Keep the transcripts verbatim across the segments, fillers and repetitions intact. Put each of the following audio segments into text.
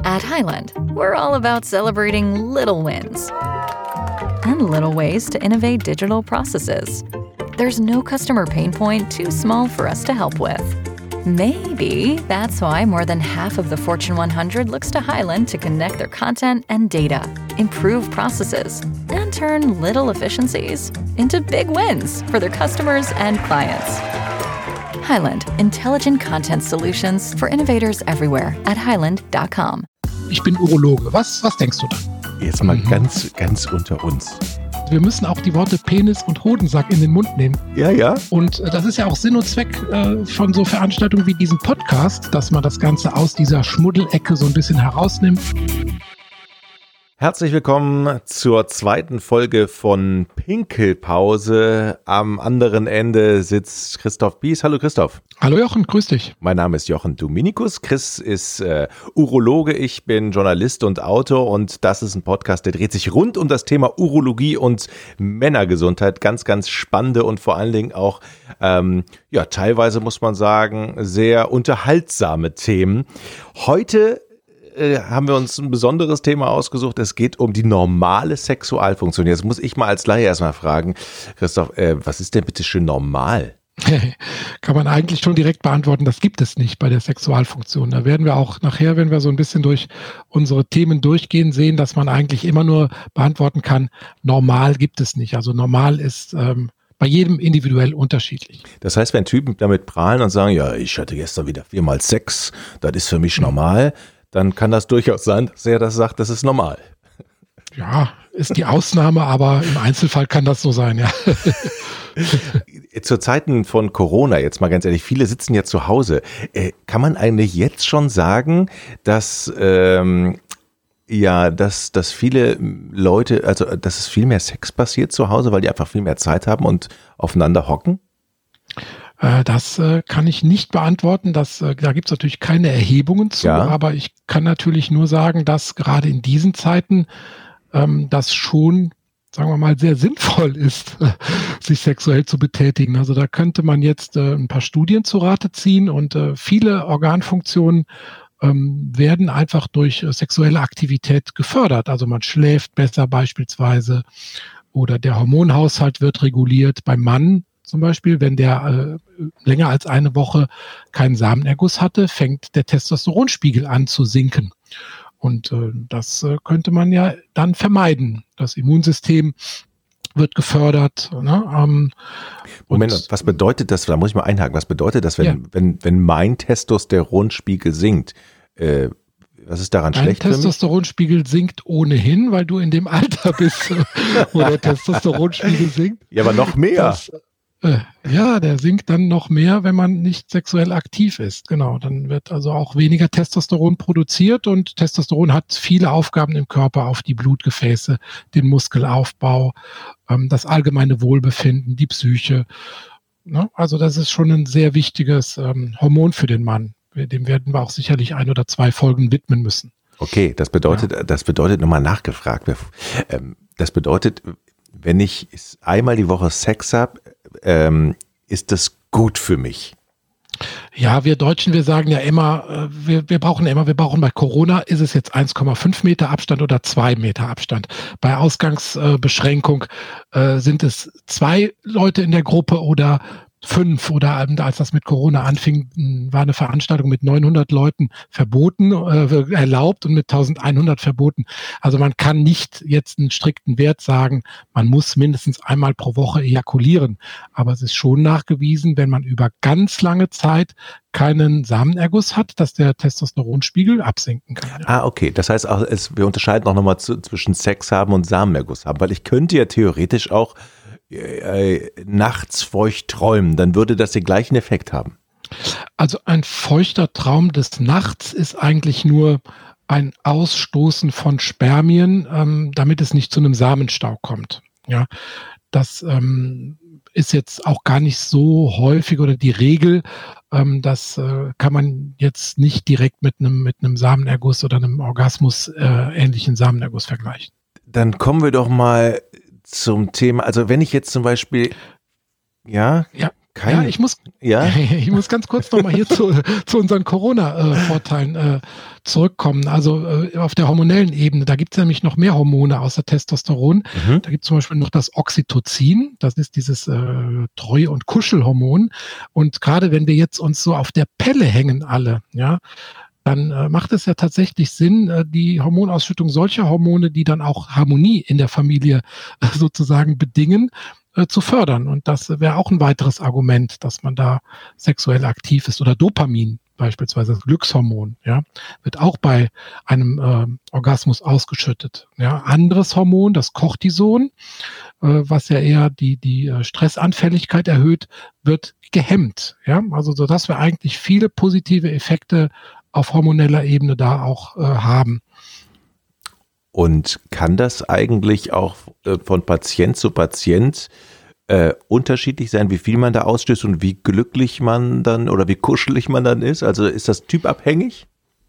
At Highland, we're all about celebrating little wins and little ways to innovate digital processes. There's no customer pain point too small for us to help with. Maybe that's why more than half of the Fortune one hundred looks to Highland to connect their content and data, improve processes, and turn little efficiencies into big wins for their customers and clients. Highland, intelligent content solutions for innovators everywhere at highland dot com. Ich bin Urologe. Was, was denkst du da? Jetzt mal mhm. ganz, ganz unter uns. Wir müssen auch die Worte Penis und Hodensack in den Mund nehmen. Ja, ja. Und äh, das ist ja auch Sinn und Zweck äh, von so Veranstaltungen wie diesem Podcast, dass man das Ganze aus dieser Schmuddelecke so ein bisschen herausnimmt. Herzlich willkommen zur zweiten Folge von Pinkelpause. Am anderen Ende sitzt Christoph Bies. Hallo Christoph. Hallo Jochen, grüß dich. Mein Name ist Jochen Dominikus. Chris ist äh, Urologe, ich bin Journalist und Autor und das ist ein Podcast, der dreht sich rund um das Thema Urologie und Männergesundheit. Ganz, ganz spannende und vor allen Dingen auch, ähm, ja, teilweise muss man sagen, sehr unterhaltsame Themen. Heute haben wir uns ein besonderes Thema ausgesucht. Es geht um die normale Sexualfunktion. Jetzt muss ich mal als Laie erstmal fragen, Christoph, äh, was ist denn bitte schön normal? Kann man eigentlich schon direkt beantworten, das gibt es nicht bei der Sexualfunktion. Da werden wir auch nachher, wenn wir so ein bisschen durch unsere Themen durchgehen, sehen, dass man eigentlich immer nur beantworten kann, normal gibt es nicht. Also normal ist ähm, bei jedem individuell unterschiedlich. Das heißt, wenn Typen damit prahlen und sagen, ja, ich hatte gestern wieder viermal Sex, das ist für mich normal, dann kann das durchaus sein, dass er das sagt, das ist normal. Ja, ist die Ausnahme, aber im Einzelfall kann das so sein, ja. Zu Zeiten von Corona, jetzt mal ganz ehrlich, viele sitzen ja zu Hause. Äh, kann man eigentlich jetzt schon sagen, dass ähm, ja, dass, dass viele Leute, also dass es viel mehr Sex passiert zu Hause, weil die einfach viel mehr Zeit haben und aufeinander hocken? Das äh, kann ich nicht beantworten. Das, äh, da gibt es natürlich keine Erhebungen zu, ja. Aber ich kann natürlich nur sagen, dass gerade in diesen Zeiten ähm, das schon, sagen wir mal, sehr sinnvoll ist, sich sexuell zu betätigen. Also da könnte man jetzt äh, ein paar Studien zu Rate ziehen und äh, viele Organfunktionen ähm, werden einfach durch äh, sexuelle Aktivität gefördert. Also man schläft besser beispielsweise oder der Hormonhaushalt wird reguliert. Beim Mann zum Beispiel, wenn der äh, länger als eine Woche keinen Samenerguss hatte, fängt der Testosteronspiegel an zu sinken. Und äh, das äh, könnte man ja dann vermeiden. Das Immunsystem wird gefördert. Ne? Ähm, Moment, was bedeutet das, da muss ich mal einhaken, was bedeutet das, wenn, ja. wenn, wenn mein Testosteronspiegel sinkt? Äh, Was ist daran Dein schlecht für mich? Dein Testosteronspiegel sinkt ohnehin, weil du in dem Alter bist, wo der Testosteronspiegel sinkt. Ja, aber noch mehr. Das, äh, ja, der sinkt dann noch mehr, wenn man nicht sexuell aktiv ist. Genau, dann wird also auch weniger Testosteron produziert und Testosteron hat viele Aufgaben im Körper auf die Blutgefäße, den Muskelaufbau, ähm, das allgemeine Wohlbefinden, die Psyche. Ne? Also das ist schon ein sehr wichtiges ähm, Hormon für den Mann. Dem werden wir auch sicherlich ein oder zwei Folgen widmen müssen. Okay, das bedeutet, ja. das bedeutet nochmal nachgefragt. Das bedeutet, wenn ich einmal die Woche Sex habe, ähm, ist das gut für mich? Ja, wir Deutschen, wir sagen ja immer, wir, wir brauchen immer, wir brauchen bei Corona, ist es jetzt eins Komma fünf Meter Abstand oder zwei Meter Abstand. Bei Ausgangsbeschränkung äh, sind es zwei Leute in der Gruppe oder fünf, oder als das mit Corona anfing, war eine Veranstaltung mit neunhundert Leuten verboten, äh, erlaubt und mit eintausendeinhundert verboten. Also man kann nicht jetzt einen strikten Wert sagen, man muss mindestens einmal pro Woche ejakulieren. Aber es ist schon nachgewiesen, wenn man über ganz lange Zeit keinen Samenerguss hat, dass der Testosteronspiegel absinken kann. Ja. Ah, okay. Das heißt, auch, es, wir unterscheiden auch nochmal zu, zwischen Sex haben und Samenerguss haben, weil ich könnte ja theoretisch auch Äh, nachts feucht träumen, dann würde das den gleichen Effekt haben. Also ein feuchter Traum des Nachts ist eigentlich nur ein Ausstoßen von Spermien, ähm, damit es nicht zu einem Samenstau kommt. Ja, das ähm, ist jetzt auch gar nicht so häufig oder die Regel. Ähm, das äh, kann man jetzt nicht direkt mit einem mit einem Samenerguss oder einem Orgasmus äh, ähnlichen Samenerguss vergleichen. Dann kommen wir doch mal zum Thema, also wenn ich jetzt zum Beispiel, ja? Ja, Keine, ja, ich muss, ja? ich muss ganz kurz nochmal hier zu, zu unseren Corona-Vorteilen äh, zurückkommen. Also äh, auf der hormonellen Ebene, da gibt es nämlich noch mehr Hormone außer Testosteron. Mhm. Da gibt es zum Beispiel noch das Oxytocin, das ist dieses äh, Treu- und Kuschelhormon. Und gerade wenn wir jetzt uns so auf der Pelle hängen alle, ja, dann äh, macht es ja tatsächlich Sinn, äh, die Hormonausschüttung solcher Hormone, die dann auch Harmonie in der Familie äh, sozusagen bedingen, äh, zu fördern. Und das wäre auch ein weiteres Argument, dass man da sexuell aktiv ist. Oder Dopamin beispielsweise, das Glückshormon, ja, wird auch bei einem äh, Orgasmus ausgeschüttet. Ja, anderes Hormon, das Cortison, äh, was ja eher die die äh, Stressanfälligkeit erhöht, wird gehemmt. Ja, also so, dass wir eigentlich viele positive Effekte auf hormoneller Ebene da auch äh, haben. Und kann das eigentlich auch äh, von Patient zu Patient äh, unterschiedlich sein, wie viel man da ausstößt und wie glücklich man dann oder wie kuschelig man dann ist? Also ist das typabhängig?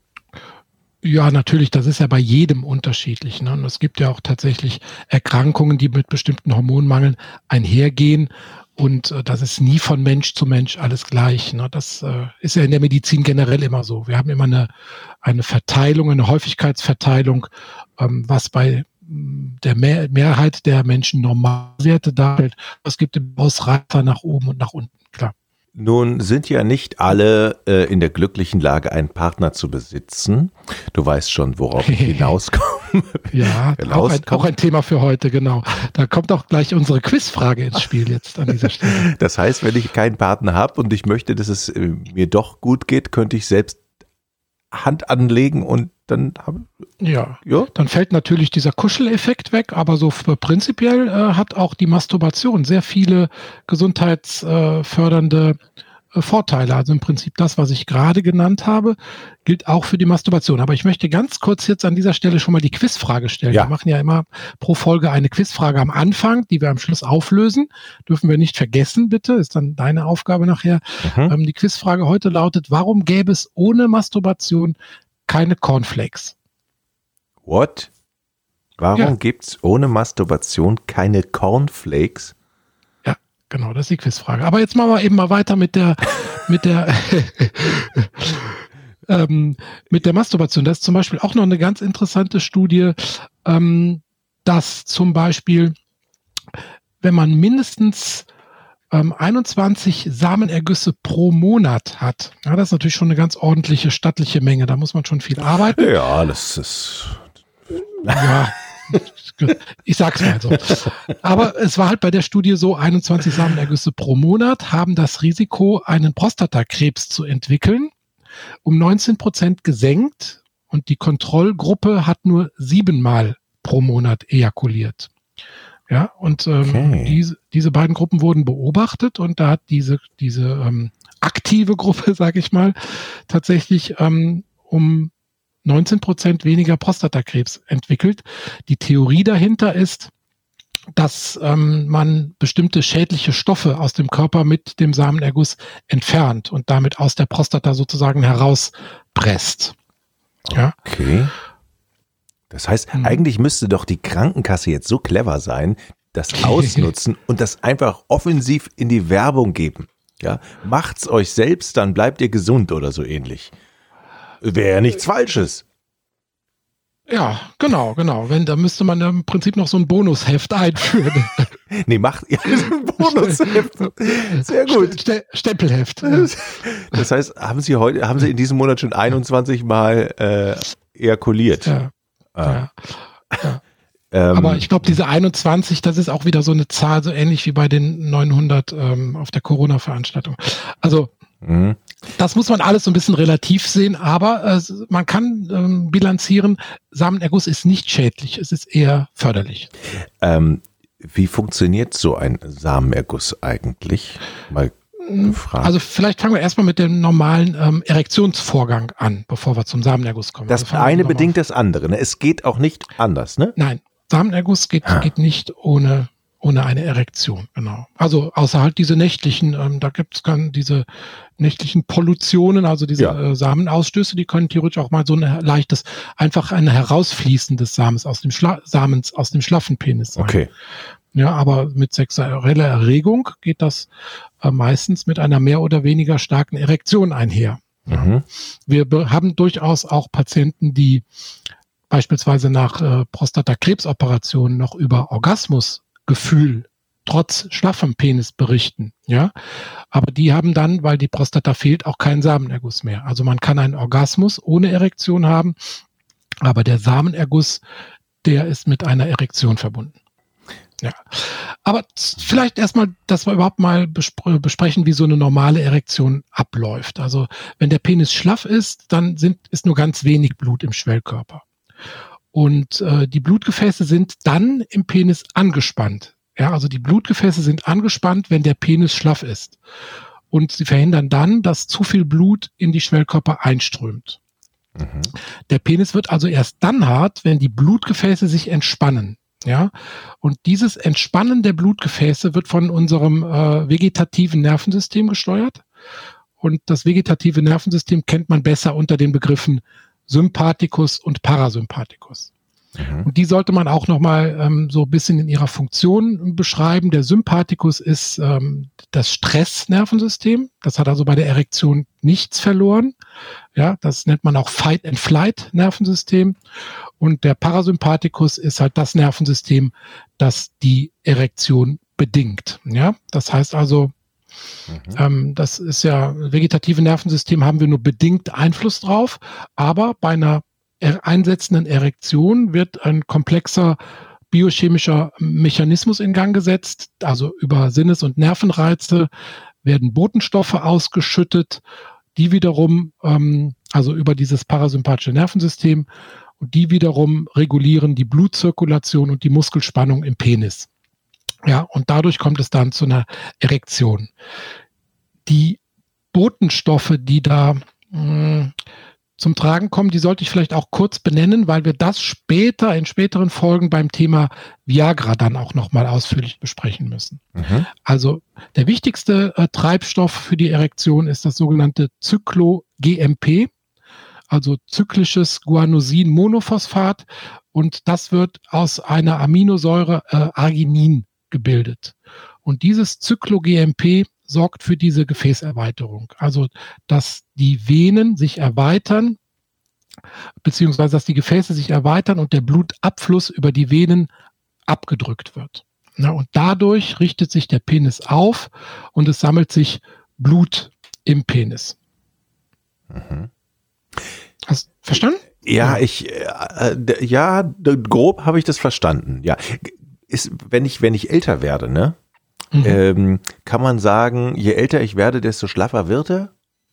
Ja, natürlich, das ist ja bei jedem unterschiedlich. Ne? Und es gibt ja auch tatsächlich Erkrankungen, die mit bestimmten Hormonmangeln einhergehen. Und äh, das ist nie von Mensch zu Mensch alles gleich. Ne? Das äh, ist ja in der Medizin generell immer so. Wir haben immer eine, eine Verteilung, eine Häufigkeitsverteilung, ähm, was bei mh, der Mehr- Mehrheit der Menschen Normalwerte darstellt. Es gibt im Ausreißer nach oben und nach unten, klar. Nun sind ja nicht alle äh, in der glücklichen Lage, einen Partner zu besitzen. Du weißt schon, worauf ich hinauskomme. Ja, auch ein, auch ein Thema für heute, genau. Da kommt auch gleich unsere Quizfrage ins Spiel jetzt an dieser Stelle. Das heißt, wenn ich keinen Partner habe und ich möchte, dass es äh, mir doch gut geht, könnte ich selbst Hand anlegen und dann haben. Ja, ja, dann fällt natürlich dieser Kuscheleffekt weg, aber so prinzipiell äh, hat auch die Masturbation sehr viele gesundheitsfördernde äh, Vorteile. Also im Prinzip das, was ich gerade genannt habe, gilt auch für die Masturbation. Aber ich möchte ganz kurz jetzt an dieser Stelle schon mal die Quizfrage stellen. Ja. Wir machen ja immer pro Folge eine Quizfrage am Anfang, die wir am Schluss auflösen. Dürfen wir nicht vergessen, bitte. Ist dann deine Aufgabe nachher. Mhm. Ähm, die Quizfrage heute lautet: Warum gäbe es ohne Masturbation keine Cornflakes? What? Warum ja. gibt's ohne Masturbation keine Cornflakes? Ja, genau, das ist die Quizfrage. Aber jetzt machen wir eben mal weiter mit der mit der ähm, mit der Masturbation. Das ist zum Beispiel auch noch eine ganz interessante Studie, ähm, dass zum Beispiel, wenn man mindestens ähm, einundzwanzig Samenergüsse pro Monat hat, ja, das ist natürlich schon eine ganz ordentliche, stattliche Menge. Da muss man schon viel arbeiten. Ja, das ist... Ja, ich sag's mal so. Aber es war halt bei der Studie so, einundzwanzig Samenergüsse pro Monat haben das Risiko, einen Prostatakrebs zu entwickeln, um neunzehn Prozent gesenkt, und die Kontrollgruppe hat nur siebenmal pro Monat ejakuliert. Ja, und ähm, okay. diese, diese beiden Gruppen wurden beobachtet, und da hat diese, diese ähm, aktive Gruppe, sage ich mal, tatsächlich ähm, um neunzehn Prozent weniger Prostatakrebs entwickelt. Die Theorie dahinter ist, dass ähm, man bestimmte schädliche Stoffe aus dem Körper mit dem Samenerguss entfernt und damit aus der Prostata sozusagen herauspresst. Ja. Okay. Das heißt, hm. eigentlich müsste doch die Krankenkasse jetzt so clever sein, das ausnutzen und das einfach offensiv in die Werbung geben. Ja, macht's euch selbst, dann bleibt ihr gesund oder so ähnlich. Wäre ja nichts Falsches. Ja, genau, genau. Wenn, da müsste man im Prinzip noch so ein Bonusheft einführen. Nee, macht ja, ein Bonusheft. Sehr gut. Ste- Stempelheft. Ja. Das heißt, haben Sie heute, haben Sie in diesem Monat schon einundzwanzig Mal äh, ejakuliert? Ja. Ah. ja. ja. Ähm, Aber ich glaube, diese einundzwanzig, das ist auch wieder so eine Zahl, so ähnlich wie bei den neunhundert ähm, auf der Corona-Veranstaltung. Also, mhm. Das muss man alles so ein bisschen relativ sehen, aber äh, man kann ähm, bilanzieren, Samenerguss ist nicht schädlich, es ist eher förderlich. Ähm, wie funktioniert so ein Samenerguss eigentlich? Mal gefragt. Also vielleicht fangen wir erstmal mit dem normalen ähm, Erektionsvorgang an, bevor wir zum Samenerguss kommen. Das also eine bedingt das andere, ne? Es geht auch nicht anders, ne? Nein, Samenerguss geht, ah. geht nicht ohne ohne eine Erektion, genau. Also außer halt diese nächtlichen, ähm, da gibt es dann diese nächtlichen Pollutionen, also diese ja. äh, Samenausstöße, die können theoretisch auch mal so ein leichtes, einfach ein Herausfließen des Samens aus dem Schla- Samens aus dem schlaffen Penis sein. Okay. Ja, aber mit sexueller Erregung geht das äh, meistens mit einer mehr oder weniger starken Erektion einher. Mhm. Wir be- haben durchaus auch Patienten, die beispielsweise nach äh, Prostatakrebsoperationen noch über Orgasmusgefühl trotz schlaffem Penis berichten, ja. Aber die haben dann, weil die Prostata fehlt, auch keinen Samenerguss mehr. Also man kann einen Orgasmus ohne Erektion haben, aber der Samenerguss, der ist mit einer Erektion verbunden. Ja. Aber vielleicht erstmal, dass wir überhaupt mal bespr- besprechen, wie so eine normale Erektion abläuft. Also wenn der Penis schlaff ist, dann sind, ist nur ganz wenig Blut im Schwellkörper. Und äh, die Blutgefäße sind dann im Penis angespannt. Ja, also die Blutgefäße sind angespannt, wenn der Penis schlaff ist. Und sie verhindern dann, dass zu viel Blut in die Schwellkörper einströmt. Mhm. Der Penis wird also erst dann hart, wenn die Blutgefäße sich entspannen. Ja, und dieses Entspannen der Blutgefäße wird von unserem äh, vegetativen Nervensystem gesteuert. Und das vegetative Nervensystem kennt man besser unter den Begriffen Sympathikus und Parasympathikus. Mhm. Und die sollte man auch nochmal ähm, so ein bisschen in ihrer Funktion beschreiben. Der Sympathikus ist ähm, das Stressnervensystem. Das hat also bei der Erektion nichts verloren. Ja, das nennt man auch Fight-and-Flight-Nervensystem. Und der Parasympathikus ist halt das Nervensystem, das die Erektion bedingt. Ja, das heißt also, mhm. ähm, das ist ja, vegetative Nervensystem haben wir nur bedingt Einfluss drauf, aber bei einer er- einsetzenden Erektion wird ein komplexer biochemischer Mechanismus in Gang gesetzt, also über Sinnes- und Nervenreize werden Botenstoffe ausgeschüttet, die wiederum, ähm, also über dieses parasympathische Nervensystem, und die wiederum regulieren die Blutzirkulation und die Muskelspannung im Penis. Ja, und dadurch kommt es dann zu einer Erektion. Die Botenstoffe, die da mh, zum Tragen kommen, die sollte ich vielleicht auch kurz benennen, weil wir das später, in späteren Folgen beim Thema Viagra dann auch nochmal ausführlich besprechen müssen. Mhm. Also der wichtigste äh, Treibstoff für die Erektion ist das sogenannte Cyclo-G M P, also zyklisches Guanosin-Monophosphat, und das wird aus einer Aminosäure äh, Arginin gebildet. Und dieses Cyclo-G M P sorgt für diese Gefäßerweiterung, also dass die Venen sich erweitern, beziehungsweise dass die Gefäße sich erweitern und der Blutabfluss über die Venen abgedrückt wird. Ja, und dadurch richtet sich der Penis auf und es sammelt sich Blut im Penis. Mhm. Hast du verstanden? Ja, ich, äh, ja, grob habe ich das verstanden. Ja, ist, wenn ich, wenn ich älter werde, ne, mhm. ähm, kann man sagen, je älter ich werde, desto schlaffer wird er?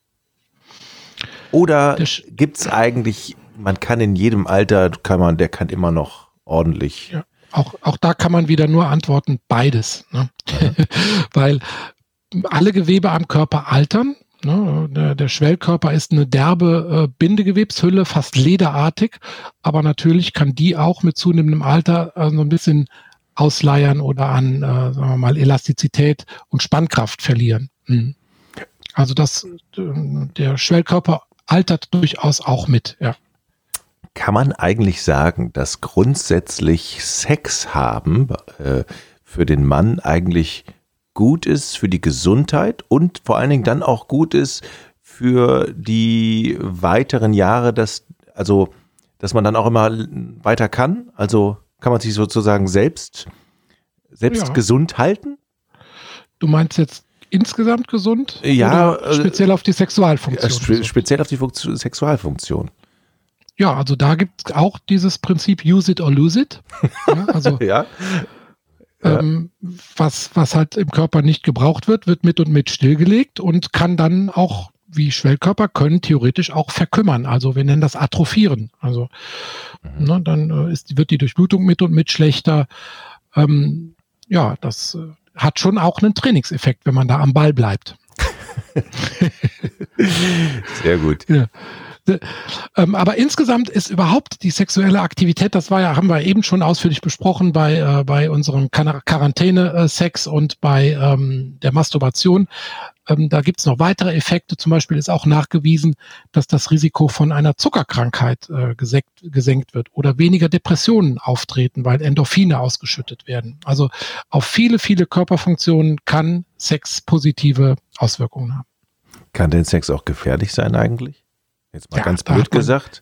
Oder gibt es eigentlich, man kann in jedem Alter, kann man, der kann immer noch ordentlich. Ja, auch, auch da kann man wieder nur antworten, beides. Ne? Ja. Weil alle Gewebe am Körper altern. Ne, der, der Schwellkörper ist eine derbe äh, Bindegewebshülle, fast lederartig, aber natürlich kann die auch mit zunehmendem Alter äh, so ein bisschen ausleiern oder an, äh, sagen wir mal, Elastizität und Spannkraft verlieren. Mhm. Also das, äh, der Schwellkörper altert durchaus auch mit, ja. Kann man eigentlich sagen, dass grundsätzlich Sex haben äh, für den Mann eigentlich gut ist für die Gesundheit und vor allen Dingen dann auch gut ist für die weiteren Jahre, dass, also, dass man dann auch immer weiter kann? Also kann man sich sozusagen selbst, selbst ja. gesund halten? Du meinst jetzt insgesamt gesund? Ja. Oder speziell auf die Sexualfunktion? Spe- speziell auf die Funktion, Sexualfunktion. Ja, also da gibt es auch dieses Prinzip use it or lose it. Ja, also ja. Ähm, was, was halt im Körper nicht gebraucht wird, wird mit und mit stillgelegt und kann dann auch, wie Schwellkörper, können theoretisch auch verkümmern. Also wir nennen das Atrophieren. Also mhm. ne, dann äh, ist, wird die Durchblutung mit und mit schlechter. Ähm, ja, das äh, hat schon auch einen Trainingseffekt, wenn man da am Ball bleibt. Sehr gut. Ja. ähm, aber insgesamt ist überhaupt die sexuelle Aktivität, das war ja, haben wir eben schon ausführlich besprochen bei, äh, bei unserem Quarantäne-Sex und bei ähm, der Masturbation. Ähm, da gibt's noch weitere Effekte. Zum Beispiel ist auch nachgewiesen, dass das Risiko von einer Zuckerkrankheit äh, gesenkt, gesenkt wird oder weniger Depressionen auftreten, weil Endorphine ausgeschüttet werden. Also auf viele, viele Körperfunktionen kann Sex positive Auswirkungen haben. Kann denn Sex auch gefährlich sein eigentlich? Jetzt mal ja, ganz blöd man, gesagt.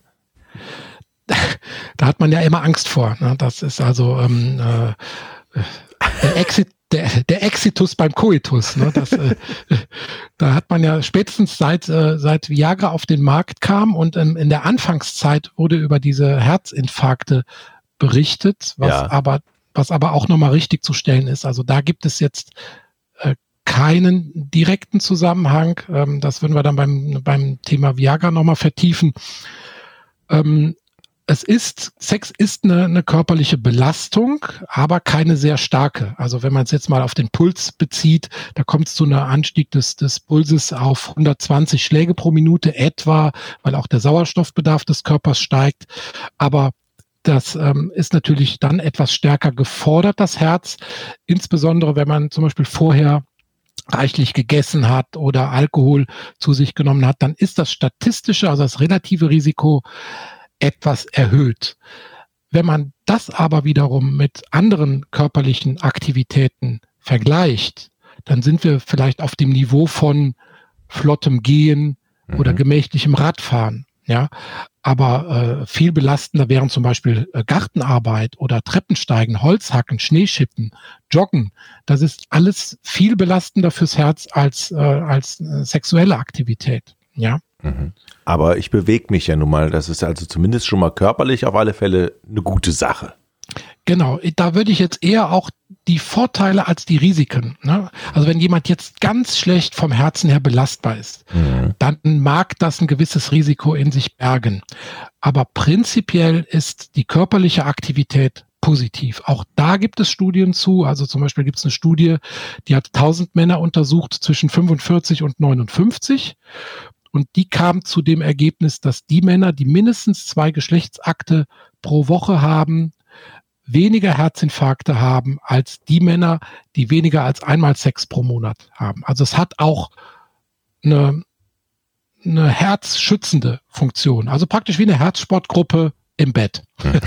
Da hat man ja immer Angst vor. Ne? Das ist also ähm, äh, der, Exit, der, der Exitus beim Coitus. Ne? Das, äh, da hat man ja spätestens seit, äh, seit Viagra auf den Markt kam und ähm, in der Anfangszeit wurde über diese Herzinfarkte berichtet, was ja. aber was aber auch nochmal richtig zu stellen ist. Also da gibt es jetzt äh, keinen direkten Zusammenhang. Ähm, das würden wir dann beim, beim Thema Viagra nochmal vertiefen. Ähm, es ist, Sex ist eine, eine körperliche Belastung, aber keine sehr starke. Also wenn man es jetzt mal auf den Puls bezieht, da kommt es zu einem Anstieg des, des Pulses auf hundertzwanzig Schläge pro Minute etwa, weil auch der Sauerstoffbedarf des Körpers steigt. Aber das ähm, ist natürlich dann etwas stärker gefordert, das Herz, insbesondere wenn man zum Beispiel vorher reichlich gegessen hat oder Alkohol zu sich genommen hat, dann ist das statistische, also das relative Risiko etwas erhöht. Wenn man das aber wiederum mit anderen körperlichen Aktivitäten vergleicht, dann sind wir vielleicht auf dem Niveau von flottem Gehen mhm. oder gemächlichem Radfahren. Ja, aber äh, viel belastender wären zum Beispiel äh, Gartenarbeit oder Treppensteigen, Holzhacken, Schneeschippen, Joggen. Das ist alles viel belastender fürs Herz als, äh, als äh, sexuelle Aktivität. Ja. Mhm. Aber ich bewege mich ja nun mal. Das ist also zumindest schon mal körperlich auf alle Fälle eine gute Sache. Genau, da würde ich jetzt eher auch die Vorteile als die Risiken. Ne? Also wenn jemand jetzt ganz schlecht vom Herzen her belastbar ist, mhm. dann mag das ein gewisses Risiko in sich bergen. Aber prinzipiell ist die körperliche Aktivität positiv. Auch da gibt es Studien zu. Also zum Beispiel gibt es eine Studie, die hat tausend Männer untersucht zwischen fünfundvierzig und neunundfünfzig. Und die kam zu dem Ergebnis, dass die Männer, die mindestens zwei Geschlechtsakte pro Woche haben, weniger Herzinfarkte haben als die Männer, die weniger als einmal Sex pro Monat haben. Also es hat auch eine, eine herzschützende Funktion. Also praktisch wie eine Herzsportgruppe im Bett.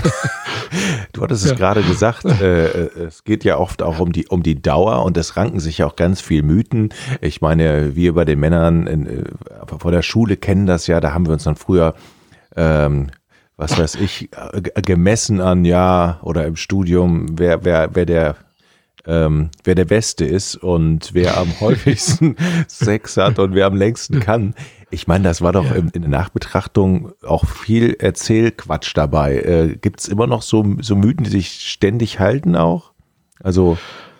Du hattest es ja. gerade gesagt, äh, es geht ja oft auch um die, um die Dauer und es ranken sich ja auch ganz viel Mythen. Ich meine, wir bei den Männern in, äh, vor der Schule kennen das ja, da haben wir uns dann früher ähm, was weiß ich, gemessen an, ja, oder im Studium, wer, wer, wer der, ähm, wer der Beste ist und wer am häufigsten Sex hat und wer am längsten kann. Ich meine, das war doch ja. in, in der Nachbetrachtung auch viel Erzählquatsch dabei. Äh, gibt's immer noch so, so Mythen, die sich ständig halten auch? Also,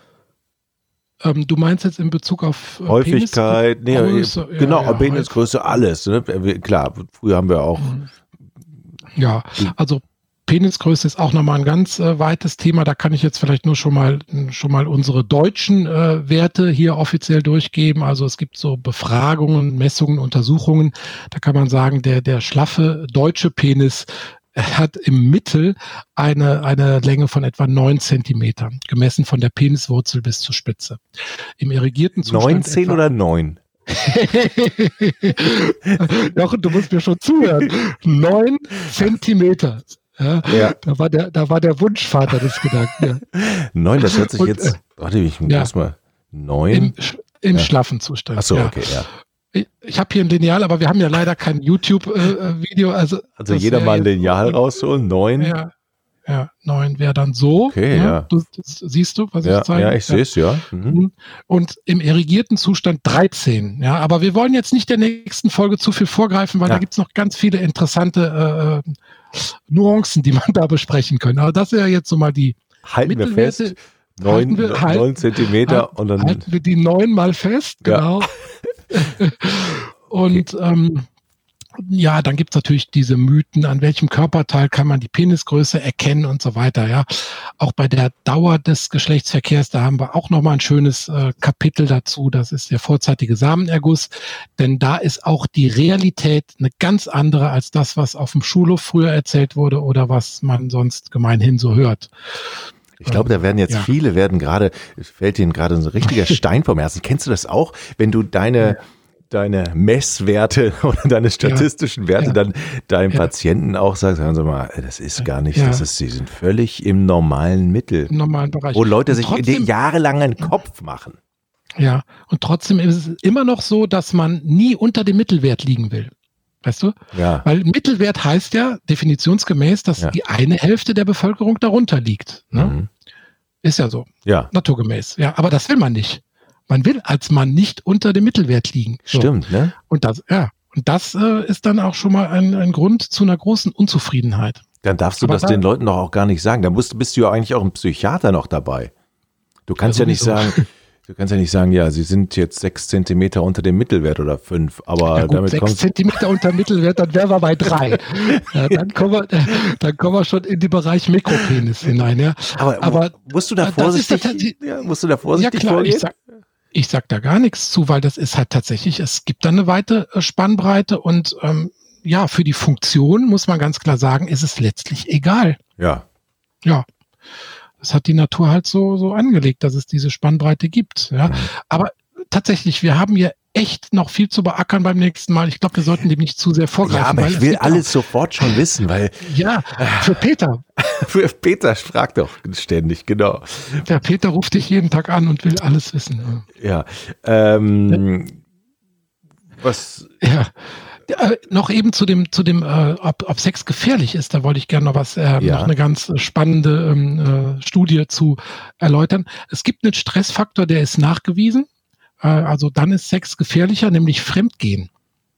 ähm, du meinst jetzt in Bezug auf äh, Häufigkeit, Penis, nee, Größe, genau, ja, ja, Penisgröße, alles. Ne? Klar, früher haben wir auch mhm. Ja, also Penisgröße ist auch nochmal ein ganz äh, weites Thema. Da kann ich jetzt vielleicht nur schon mal schon mal unsere deutschen äh, Werte hier offiziell durchgeben. Also es gibt so Befragungen, Messungen, Untersuchungen. Da kann man sagen, der der schlaffe deutsche Penis hat im Mittel eine eine Länge von etwa neun Zentimetern, gemessen von der Peniswurzel bis zur Spitze. Im irrigierten Zustand neunzehn etwa, oder neun? Jochen, du musst mir schon zuhören. Neun Zentimeter. Ja, ja. Da war der, da war der Wunschvater des Gedanken. Ja. Neun, das hört sich und, jetzt. Warte, ich muss ja, mal. Neun. Im, im ja. schlaffen Zustand. Ach so, ja. okay, ja. Ich, ich habe hier ein Lineal, aber wir haben ja leider kein YouTube-Video. Äh, also, also jeder mal ein Lineal rausholen. Neun. Ja. Ja, neun wäre dann so. Okay, ja. ja. Du, das, siehst du, was ja, ich zeige? Ja, ich sehe es, ja. Mhm. Und im irrigierten Zustand dreizehn. Ja, aber wir wollen jetzt nicht der nächsten Folge zu viel vorgreifen, weil ja. da gibt es noch ganz viele interessante äh, Nuancen, die man da besprechen können. Aber das wäre jetzt so mal die Halten wir fest. Neun, wir, halten, neun Zentimeter halten, und dann. Halten wir die neun mal fest, genau. Ja. Und ähm, Ja, dann gibt's natürlich diese Mythen, an welchem Körperteil kann man die Penisgröße erkennen und so weiter. Ja, auch bei der Dauer des Geschlechtsverkehrs, da haben wir auch nochmal ein schönes äh, Kapitel dazu. Das ist der vorzeitige Samenerguss, denn da ist auch die Realität eine ganz andere als das, was auf dem Schulhof früher erzählt wurde oder was man sonst gemeinhin so hört. Ich glaube, da werden jetzt ja. viele werden gerade, fällt ihnen gerade so ein richtiger Stein vom Herzen. Kennst du das auch, wenn du deine ja. deine Messwerte oder deine statistischen ja, Werte ja, dann deinem ja. Patienten auch sagst, hören Sie mal, das ist gar nicht, ja. das ist, Sie sind völlig im normalen Mittel. Im normalen Bereich. Wo Leute und sich trotzdem, jahrelang einen Kopf machen. Ja, und trotzdem ist es immer noch so, dass man nie unter dem Mittelwert liegen will. Weißt du? Ja. Weil Mittelwert heißt ja definitionsgemäß, dass ja. die eine Hälfte der Bevölkerung darunter liegt. Ne? Mhm. Ist ja so. Ja. Naturgemäß. Ja, aber das will man nicht. Man will als Mann nicht unter dem Mittelwert liegen. So. Stimmt, ne? Und das, ja, und das äh, ist dann auch schon mal ein, ein Grund zu einer großen Unzufriedenheit. Dann darfst du Aber das da, den Leuten doch auch gar nicht sagen. Dann musst, bist du ja eigentlich auch ein Psychiater noch dabei. Du kannst ja, ja nicht sagen, du kannst ja nicht sagen, ja, sie sind jetzt sechs Zentimeter unter dem Mittelwert oder fünf. Aber ja gut, damit sechs Zentimeter unter dem Mittelwert, dann wären wir bei drei. Ja, dann kommen wir, dann kommen wir schon in den Bereich Mikropenis hinein. Ja. Aber, Aber musst du da vorsichtig, ja, musst du da vorsichtig ja, klar, vorgehen? Ich sag, Ich sag da gar nichts zu, weil das ist halt tatsächlich, es gibt da eine weite Spannbreite und ähm, ja, für die Funktion muss man ganz klar sagen, ist es letztlich egal. Ja. Ja. Das hat die Natur halt so, so angelegt, dass es diese Spannbreite gibt. Ja. Aber tatsächlich, wir haben hier echt noch viel zu beackern beim nächsten Mal. Ich glaube, wir sollten dem nicht zu sehr vorgreifen. Ja, aber ich will alles auch sofort schon wissen, weil... Ja, für Peter. Für Peter, frag doch ständig, genau. Der Peter ruft dich jeden Tag an und will alles wissen. Ja, ähm... Was... Ja. Äh, noch eben zu dem, zu dem, äh, ob, ob Sex gefährlich ist, da wollte ich gerne noch was, äh, ja. noch eine ganz spannende ähm, äh, Studie zu erläutern. Es gibt einen Stressfaktor, der ist nachgewiesen. Äh, also dann ist Sex gefährlicher, nämlich Fremdgehen.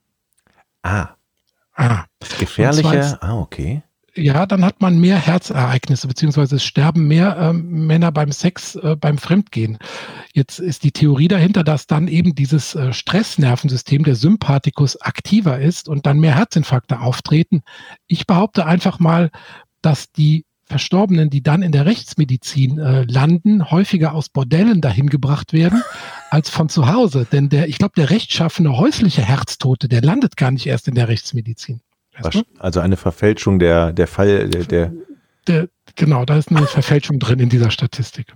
Ah. Ah. Gefährlicher? Ah, okay. Ja, dann hat man mehr Herzereignisse, beziehungsweise es sterben mehr ähm, Männer beim Sex, äh, beim Fremdgehen. Jetzt ist die Theorie dahinter, dass dann eben dieses äh, Stressnervensystem, der Sympathikus, aktiver ist und dann mehr Herzinfarkte auftreten. Ich behaupte einfach mal, dass die Verstorbenen, die dann in der Rechtsmedizin äh, landen, häufiger aus Bordellen dahin gebracht werden, als von zu Hause. Denn der, ich glaube, der rechtschaffene häusliche Herztote, der landet gar nicht erst in der Rechtsmedizin. Also eine Verfälschung der, der Fall, der, der, der genau, da ist eine Verfälschung drin in dieser Statistik.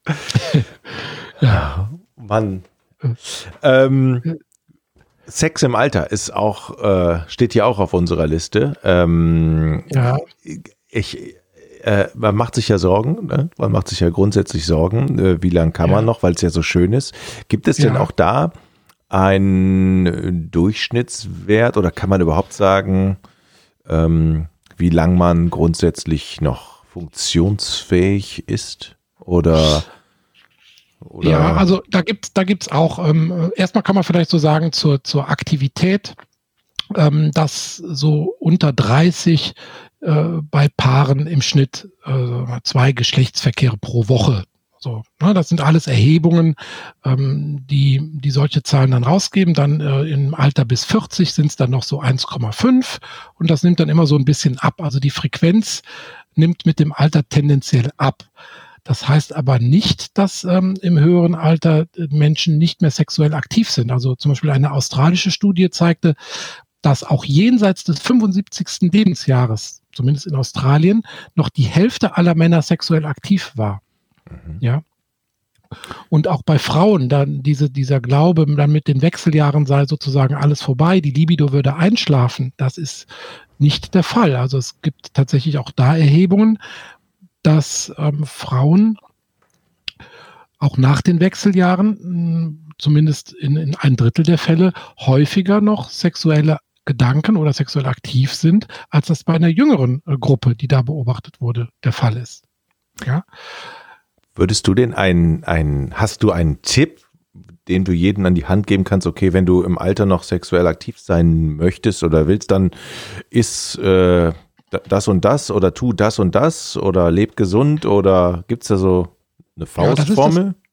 Ja, Mann. Ähm, Sex im Alter ist auch, äh, steht hier auch auf unserer Liste. Ähm, ja. Ich, äh, man macht sich ja Sorgen, ne? Man macht sich ja grundsätzlich Sorgen, äh, wie lange kann man ja. noch, weil es ja so schön ist. Gibt es denn ja. auch da einen Durchschnittswert oder kann man überhaupt sagen, ähm, wie lang man grundsätzlich noch funktionsfähig ist? Oder, oder ja, also da gibt's da gibt's auch, ähm, erstmal kann man vielleicht so sagen, zur, zur Aktivität, ähm, dass so unter dreißig äh, bei Paaren im Schnitt äh, zwei Geschlechtsverkehre pro Woche. So, ne, das sind alles Erhebungen, ähm, die, die solche Zahlen dann rausgeben. Dann äh, im Alter bis vierzig sind es dann noch so eins Komma fünf und das nimmt dann immer so ein bisschen ab. Also die Frequenz nimmt mit dem Alter tendenziell ab. Das heißt aber nicht, dass ähm, im höheren Alter Menschen nicht mehr sexuell aktiv sind. Also zum Beispiel eine australische Studie zeigte, dass auch jenseits des fünfundsiebzigsten Lebensjahres, zumindest in Australien, noch die Hälfte aller Männer sexuell aktiv war. Ja. Und auch bei Frauen, dann diese, dieser Glaube, dann mit den Wechseljahren sei sozusagen alles vorbei, die Libido würde einschlafen, das ist nicht der Fall. Also es gibt tatsächlich auch da Erhebungen, dass ähm, Frauen auch nach den Wechseljahren, mh, zumindest in, in ein Drittel der Fälle, häufiger noch sexuelle Gedanken oder sexuell aktiv sind, als das bei einer jüngeren äh, Gruppe, die da beobachtet wurde, der Fall ist. Ja. Würdest du denn einen, einen, hast du einen Tipp, den du jedem an die Hand geben kannst, okay, wenn du im Alter noch sexuell aktiv sein möchtest oder willst, dann ist äh, das und das oder tu das und das oder leb gesund oder gibt es da so eine Faustformel? Ja,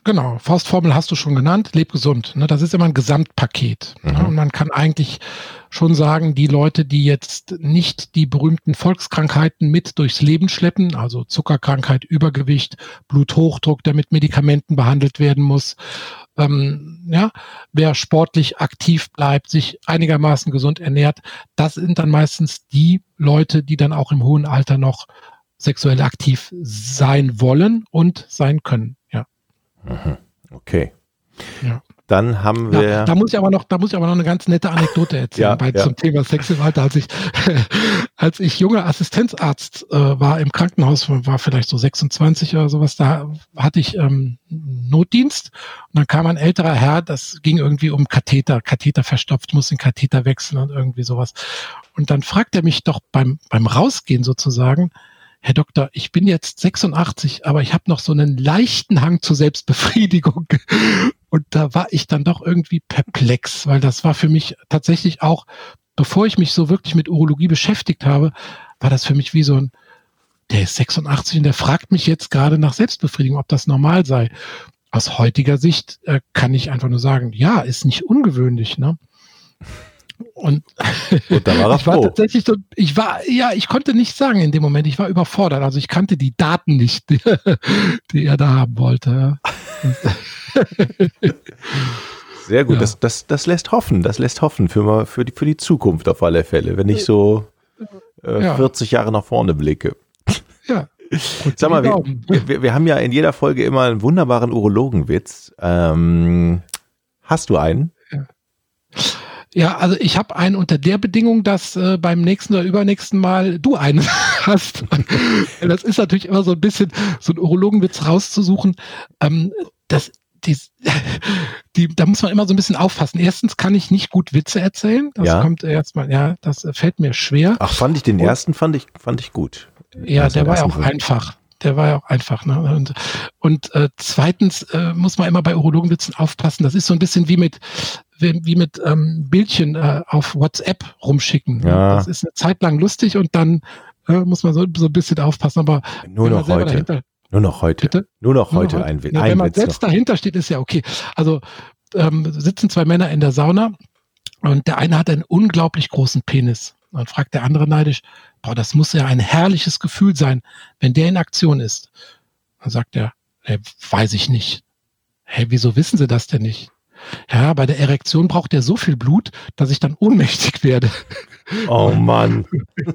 Genau, Faustformel hast du schon genannt, leb gesund. Ne? Das ist immer ein Gesamtpaket. Mhm. Ne? Und man kann eigentlich schon sagen, die Leute, die jetzt nicht die berühmten Volkskrankheiten mit durchs Leben schleppen, also Zuckerkrankheit, Übergewicht, Bluthochdruck, der mit Medikamenten behandelt werden muss, ähm, ja, wer sportlich aktiv bleibt, sich einigermaßen gesund ernährt, das sind dann meistens die Leute, die dann auch im hohen Alter noch sexuell aktiv sein wollen und sein können. Ja. Okay. Ja. Dann haben wir. Ja, da muss ich aber noch, da muss ich aber noch eine ganz nette Anekdote erzählen, ja, bei, ja. zum Thema Sex im Alter. Als ich, als ich junger Assistenzarzt äh, war im Krankenhaus, war vielleicht so sechsundzwanzig oder sowas, da hatte ich ähm, Notdienst und dann kam ein älterer Herr, das ging irgendwie um Katheter, Katheter verstopft, muss den Katheter wechseln und irgendwie sowas. Und dann fragt er mich doch beim, beim Rausgehen sozusagen: Herr Doktor, ich bin jetzt sechsundachtzig, aber ich habe noch so einen leichten Hang zur Selbstbefriedigung. Und da war ich dann doch irgendwie perplex, weil das war für mich tatsächlich auch, bevor ich mich so wirklich mit Urologie beschäftigt habe, war das für mich wie so ein, der ist sechsundachtzig und der fragt mich jetzt gerade nach Selbstbefriedigung, ob das normal sei. Aus heutiger Sicht äh, kann ich einfach nur sagen, ja, ist nicht ungewöhnlich, ne? Und, und da war er ich war froh. tatsächlich so, ich war, ja, ich konnte nicht sagen in dem Moment, ich war überfordert, also ich kannte die Daten nicht, die, die er da haben wollte. Sehr gut, ja. das, das, das lässt hoffen, das lässt hoffen für, für, die, für die Zukunft auf alle Fälle, wenn ich so äh, ja. vierzig Jahre nach vorne blicke. Ja. Sag mal, wir, wir, wir haben ja in jeder Folge immer einen wunderbaren Urologenwitz. Ähm, hast du einen? Ja. Ja, also ich habe einen unter der Bedingung, dass äh, beim nächsten oder übernächsten Mal du einen hast. Das ist natürlich immer so ein bisschen, so einen Urologenwitz rauszusuchen. Ähm, das, die, die, da muss man immer so ein bisschen aufpassen. Erstens kann ich nicht gut Witze erzählen. Das ja. kommt erstmal, ja, das fällt mir schwer. Ach, fand ich den Und, ersten, fand ich, fand ich gut. Ja, also der war ja auch Film. einfach. Der war ja auch einfach. Ne? Und, und äh, zweitens äh, muss man immer bei Urologenwitzen aufpassen. Das ist so ein bisschen wie mit wie, wie mit ähm, Bildchen äh, auf WhatsApp rumschicken. Ja. Das ist eine Zeit lang lustig und dann äh, muss man so, so ein bisschen aufpassen. Aber nur noch heute. Dahinter, nur noch heute. Bitte? Nur noch nur heute noch ein, ja, ein Wenn man Witz selbst noch. dahinter steht, ist ja okay. Also ähm, sitzen zwei Männer in der Sauna und der eine hat einen unglaublich großen Penis. Dann fragt der andere neidisch: Boah, das muss ja ein herrliches Gefühl sein, wenn der in Aktion ist. Dann sagt er: hey, weiß ich nicht. Hey, wieso wissen Sie das denn nicht? Ja, bei der Erektion braucht er so viel Blut, dass ich dann ohnmächtig werde. Oh Mann.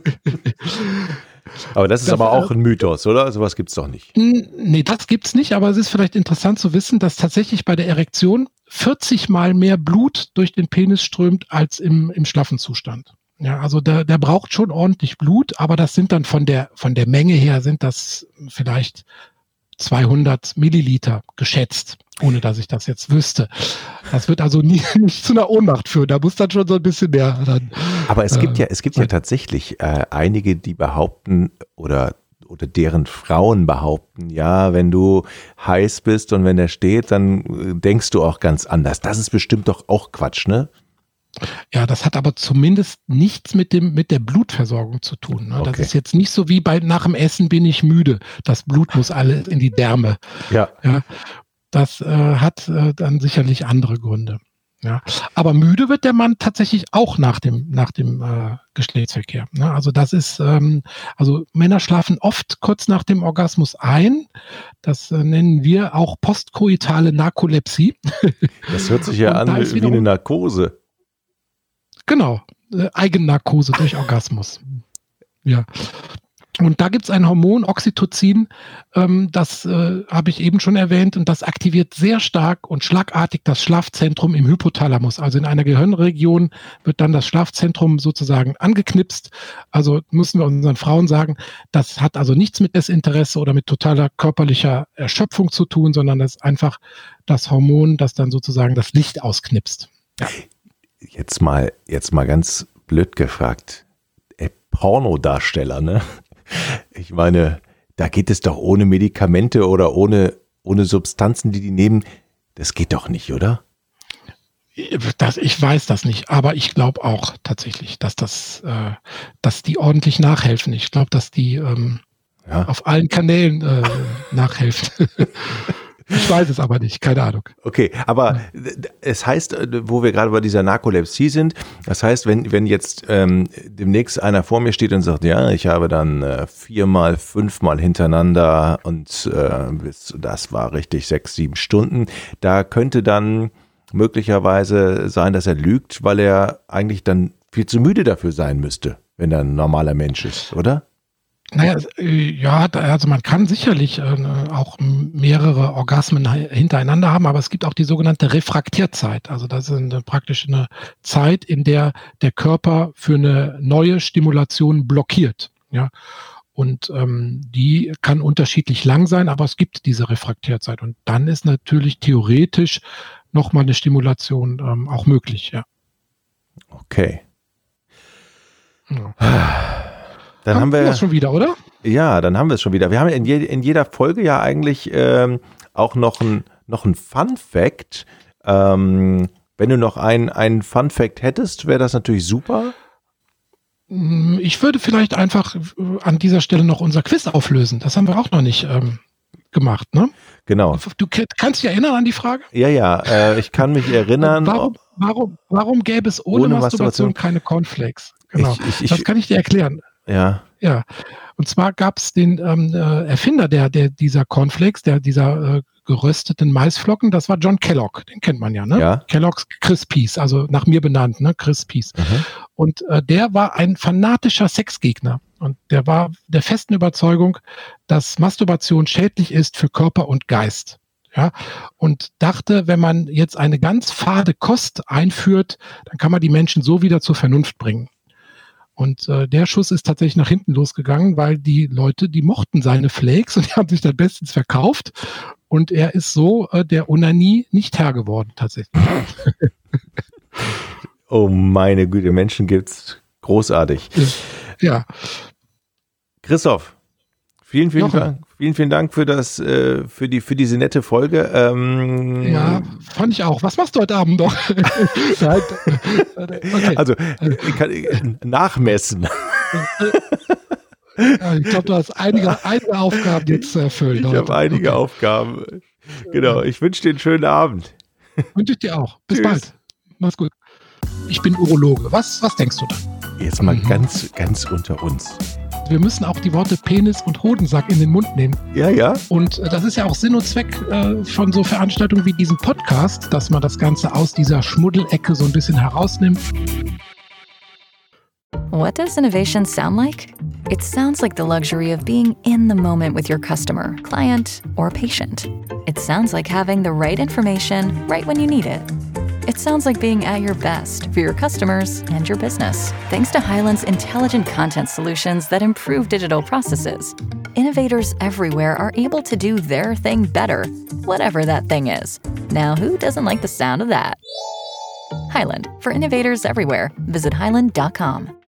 Aber das ist das, aber auch ein Mythos, oder? Sowas gibt's doch nicht. Nee, das gibt's nicht, aber es ist vielleicht interessant zu wissen, dass tatsächlich bei der Erektion vierzig Mal mehr Blut durch den Penis strömt als im, im schlaffen Zustand. Ja, also der, der braucht schon ordentlich Blut, aber das sind dann von der, von der Menge her sind das vielleicht zweihundert Milliliter geschätzt, ohne dass ich das jetzt wüsste. Das wird also nie, nicht zu einer Ohnmacht führen. Da muss dann schon so ein bisschen mehr. Dann, aber es gibt äh, ja, es gibt ja tatsächlich äh, einige, die behaupten oder oder deren Frauen behaupten, ja, wenn du heiß bist und wenn der steht, dann äh, denkst du auch ganz anders. Das ist bestimmt doch auch Quatsch, ne? Ja, das hat aber zumindest nichts mit dem mit der Blutversorgung zu tun. Ne? Okay. Das ist jetzt nicht so wie bei nach dem Essen bin ich müde. Das Blut muss alle in die Därme. Ja. Ja, das äh, hat äh, dann sicherlich andere Gründe. Ja, aber müde wird der Mann tatsächlich auch nach dem nach dem äh, Geschlechtsverkehr. Ne? Also das ist ähm, also Männer schlafen oft kurz nach dem Orgasmus ein. Das äh, nennen wir auch postkoitale Narkolepsie. Das hört sich ja an wie eine Narkose. Genau, äh, Eigennarkose durch Orgasmus. Ja. Und da gibt es ein Hormon, Oxytocin, ähm, das äh, habe ich eben schon erwähnt, und das aktiviert sehr stark und schlagartig das Schlafzentrum im Hypothalamus. Also in einer Gehirnregion wird dann das Schlafzentrum sozusagen angeknipst. Also müssen wir unseren Frauen sagen, das hat also nichts mit Desinteresse oder mit totaler körperlicher Erschöpfung zu tun, sondern das ist einfach das Hormon, das dann sozusagen das Licht ausknipst. Ja. Jetzt mal, jetzt mal ganz blöd gefragt. Ey, Pornodarsteller, ne? Ich meine, da geht es doch ohne Medikamente oder ohne, ohne Substanzen, die die nehmen. Das geht doch nicht, oder? Das, ich weiß das nicht, aber ich glaube auch tatsächlich, dass das, äh, dass die ordentlich nachhelfen. Ich glaube, dass die ähm, ja. auf allen Kanälen äh, nachhelfen. Ich weiß es aber nicht, keine Ahnung. Okay, aber es heißt, wo wir gerade bei dieser Narkolepsie sind, das heißt, wenn, wenn jetzt ähm, demnächst einer vor mir steht und sagt, ja, ich habe dann äh, viermal, fünfmal hintereinander und äh, das war richtig sechs, sieben Stunden, da könnte dann möglicherweise sein, dass er lügt, weil er eigentlich dann viel zu müde dafür sein müsste, wenn er ein normaler Mensch ist, oder? Naja, ja, also man kann sicherlich äh, auch mehrere Orgasmen hintereinander haben, aber es gibt auch die sogenannte Refraktierzeit. Also das ist eine, praktisch eine Zeit, in der der Körper für eine neue Stimulation blockiert. Ja, und ähm, die kann unterschiedlich lang sein, aber es gibt diese Refraktierzeit. Und dann ist natürlich theoretisch nochmal eine Stimulation ähm, auch möglich. Ja. Okay. Ja. Dann haben, haben wir das schon wieder, oder? Ja, dann haben wir es schon wieder. Wir haben in, je, in jeder Folge ja eigentlich ähm, auch noch ein, noch ein Fun Fact. Ähm, wenn du noch ein, ein Fun Fact hättest, wäre das natürlich super. Ich würde vielleicht einfach an dieser Stelle noch unser Quiz auflösen. Das haben wir auch noch nicht ähm, gemacht, ne? Genau. Du kannst dich erinnern an die Frage? Ja, ja, äh, ich kann mich erinnern. Warum, warum, warum gäbe es ohne, ohne Masturbation, Masturbation keine Cornflakes? Genau, ich, ich, ich, das kann ich dir erklären. Ja. Ja, und zwar gab es den ähm, äh, Erfinder der, der dieser Cornflakes, der dieser äh, gerösteten Maisflocken, das war John Kellogg, den kennt man ja, ne? Ja. Kellogg's Crispies, also nach mir benannt, ne? Crispies. Mhm. Und äh, der war ein fanatischer Sexgegner und der war der festen Überzeugung, dass Masturbation schädlich ist für Körper und Geist. Ja, und dachte, wenn man jetzt eine ganz fade Kost einführt, dann kann man die Menschen so wieder zur Vernunft bringen. Und äh, der Schuss ist tatsächlich nach hinten losgegangen, weil die Leute, die mochten seine Flakes und die haben sich dann bestens verkauft. Und er ist so äh, der Onanie nicht Herr geworden, tatsächlich. Oh meine Güte, Menschen gibt's. Großartig. Ja. Christoph, vielen, vielen Jochen. Dank. Vielen, vielen Dank für das, äh, für die, für diese nette Folge. Ähm, ja, fand ich auch. Was machst du heute Abend noch? Okay. Also, ich kann, nachmessen. Ja, ich glaube, du hast einige, einige Aufgaben jetzt zu erfüllen. Ich habe einige okay. Aufgaben. Genau. Ich wünsche dir einen schönen Abend. Wünsche ich dir auch. Bis Tschüss. Bald. Mach's gut. Ich bin Urologe. Was, was denkst du da? Jetzt mal mhm. ganz, ganz unter uns. Wir müssen auch die Worte Penis und Hodensack in den Mund nehmen. Ja, ja. Und äh, das ist ja auch Sinn und Zweck äh, von so Veranstaltungen wie diesem Podcast, dass man das Ganze aus dieser Schmuddelecke so ein bisschen herausnimmt. What does innovation sound like? It sounds like the luxury of being in the moment with your customer, client, or patient. It sounds like having the right information right when you need it. It sounds like being at your best for your customers and your business. Thanks to Hyland's intelligent content solutions that improve digital processes, innovators everywhere are able to do their thing better, whatever that thing is. Now, who doesn't like the sound of that? Hyland, for innovators everywhere. Visit hyland dot com.